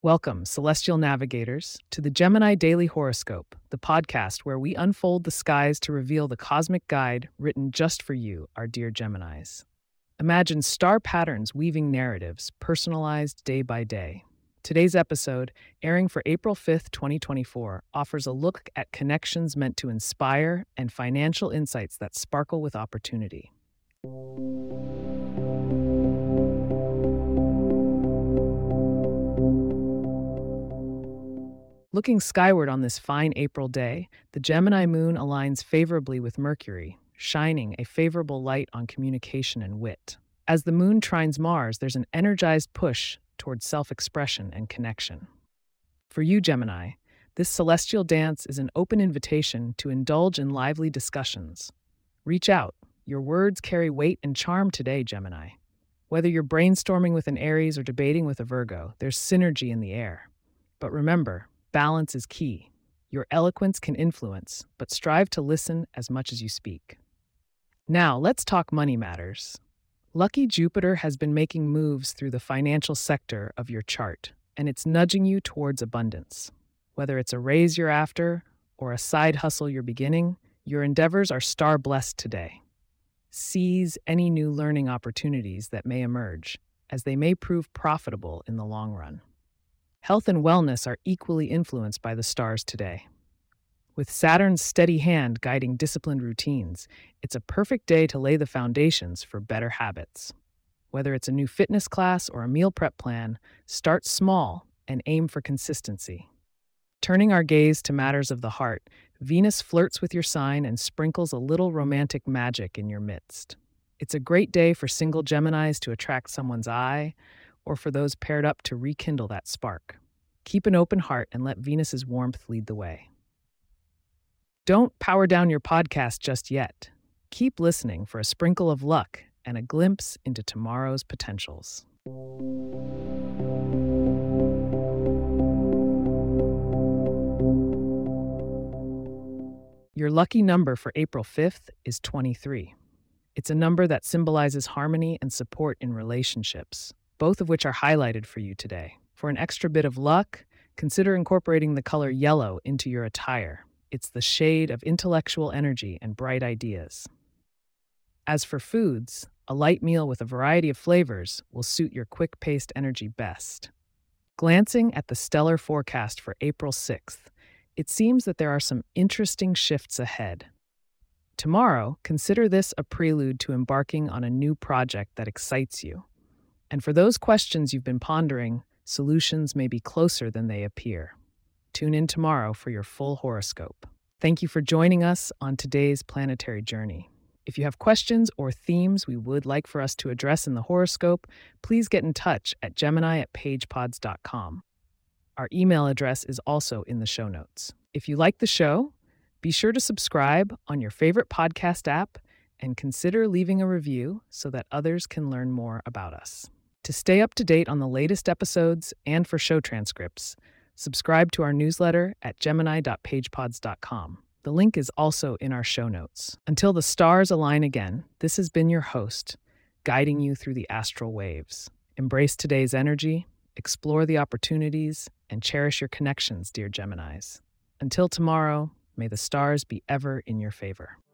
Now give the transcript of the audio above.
Welcome, celestial navigators, to the Gemini Daily Horoscope, the podcast where we unfold the skies to reveal the cosmic guide written just for you, our dear Geminis. Imagine star patterns weaving narratives, personalized day by day. Today's episode, airing for April 5th, 2024, offers a look at connections meant to inspire and financial insights that sparkle with opportunity. Looking skyward on this fine April day, the Gemini moon aligns favorably with Mercury, shining a favorable light on communication and wit. As the moon trines Mars, there's an energized push towards self-expression and connection. For you, Gemini, this celestial dance is an open invitation to indulge in lively discussions. Reach out. Your words carry weight and charm today, Gemini. Whether you're brainstorming with an Aries or debating with a Virgo, there's synergy in the air. But remember, balance is key. Your eloquence can influence, but strive to listen as much as you speak. Now, let's talk money matters. Lucky Jupiter has been making moves through the financial sector of your chart, and it's nudging you towards abundance. Whether it's a raise you're after or a side hustle you're beginning, your endeavors are star-blessed today. Seize any new learning opportunities that may emerge, as they may prove profitable in the long run. Health and wellness are equally influenced by the stars today. With Saturn's steady hand guiding disciplined routines, it's a perfect day to lay the foundations for better habits. Whether it's a new fitness class or a meal prep plan, start small and aim for consistency. Turning our gaze to matters of the heart, Venus flirts with your sign and sprinkles a little romantic magic in your midst. It's a great day for single Geminis to attract someone's eye, or for those paired up to rekindle that spark. Keep an open heart and let Venus's warmth lead the way. Don't power down your podcast just yet. Keep listening for a sprinkle of luck and a glimpse into tomorrow's potentials. Your lucky number for April 5th is 23. It's a number that symbolizes harmony and support in relationships, both of which are highlighted for you today. For an extra bit of luck, consider incorporating the color yellow into your attire. It's the shade of intellectual energy and bright ideas. As for foods, a light meal with a variety of flavors will suit your quick-paced energy best. Glancing at the stellar forecast for April 6th, it seems that there are some interesting shifts ahead. Tomorrow, consider this a prelude to embarking on a new project that excites you. And for those questions you've been pondering, solutions may be closer than they appear. Tune in tomorrow for your full horoscope. Thank you for joining us on today's planetary journey. If you have questions or themes we would like for us to address in the horoscope, please get in touch at gemini@pagepods.com. Our email address is also in the show notes. If you like the show, be sure to subscribe on your favorite podcast app and consider leaving a review so that others can learn more about us. To stay up to date on the latest episodes and for show transcripts, subscribe to our newsletter at gemini.pagepods.com. The link is also in our show notes. Until the stars align again, this has been your host, guiding you through the astral waves. Embrace today's energy, explore the opportunities, and cherish your connections, dear Geminis. Until tomorrow, may the stars be ever in your favor.